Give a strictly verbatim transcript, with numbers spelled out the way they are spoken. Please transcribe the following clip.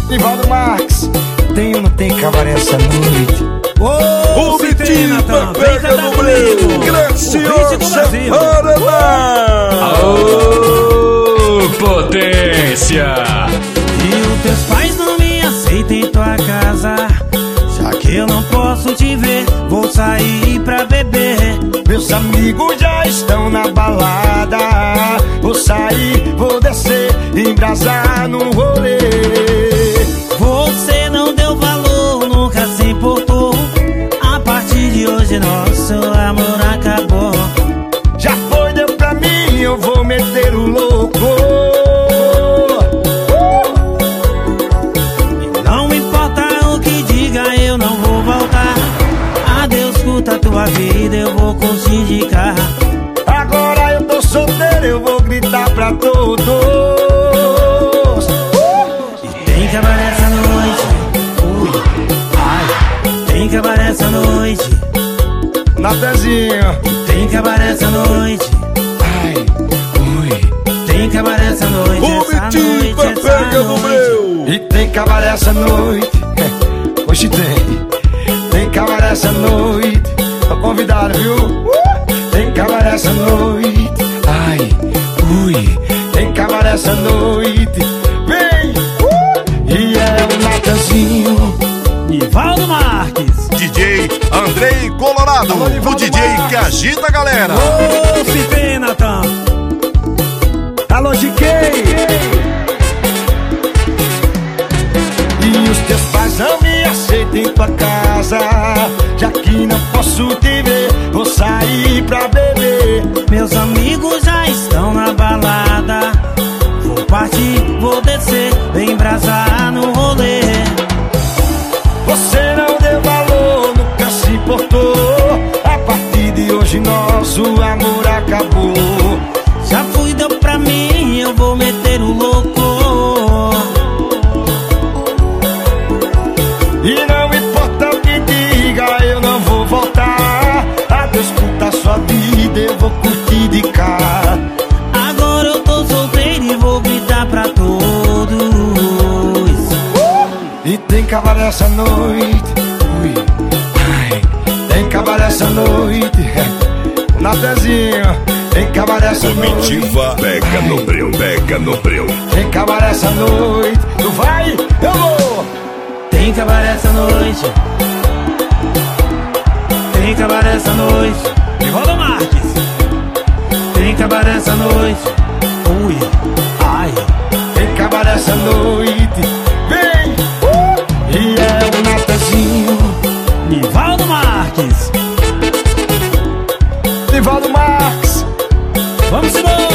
Nivaldo Marques, tem ou não tem cabaré essa noite? Ô, o Vitinho pega no meio, Graciosa Paraná. Aô, potência! E os teus pais não me aceitam em tua casa, já que eu não posso te ver, vou sair pra beber. Meus amigos já estão na balada, vou sair, vou descer, embrasar no rolê. Você não deu valor, nunca se importou. A partir de hoje nosso amor acabou. Já foi, deu pra mim, eu vou meter o louco. Não importa o que diga, eu não vou voltar. Adeus, curta a tua vida, eu vou curtir de carro. Agora eu tô solteiro, eu vou gritar pra todos. Tem cabaré essa noite, ui, ai. Tem cabaré essa noite, Natezinho. tem cabaré essa noite, Ai, ui. tem cabaré essa noite, O essa Vitinho noite, essa pega no noite. meu. E tem cabaré essa noite. Hoje tem. Tem cabaré essa noite. Tô convidado, viu? Uh! Tem cabaré essa noite. Ai, ui. Tem cabaré essa noite. Vem! Uh! E é o Natanzinho. Nivaldo Marques. D J Andrei Colorado, Alô, o Nivaldo D J Marques. que agita a galera. Ô, se tem, Natan. Alô, G K. E os teus pais não me aceitam em tua casa, já que não posso te ver, vou sair pra beber. Meus amigos já estão na balada, vou partir, vou descer, vem embrasar no rolê. Você não deu valor, nunca se importou. A partir de hoje nosso amor acabou. Já fui, deu pra mim, eu vou meter o louco. E não importa o que diga, eu não vou voltar. Adeus, curta a sua vida, eu vou curtir de cá. Agora eu tô solteiro e vou gritar pra todos. E tem cabaré essa noite. Ui, ai, tem cabaré essa noite. Natezinho, tem cabaré essa noite. Comitiva pega no breu, pega no breu. Tem cabaré essa noite. Tu vai, eu vou. Tem cabaré essa noite, tem cabaré essa noite, Nivaldo Marques. Tem cabaré essa noite, ui, ai. Tem cabaré essa noite. Vem! Uh! E é o Natanzinho. Nivaldo Marques. Nivaldo Marques. Vamos embora.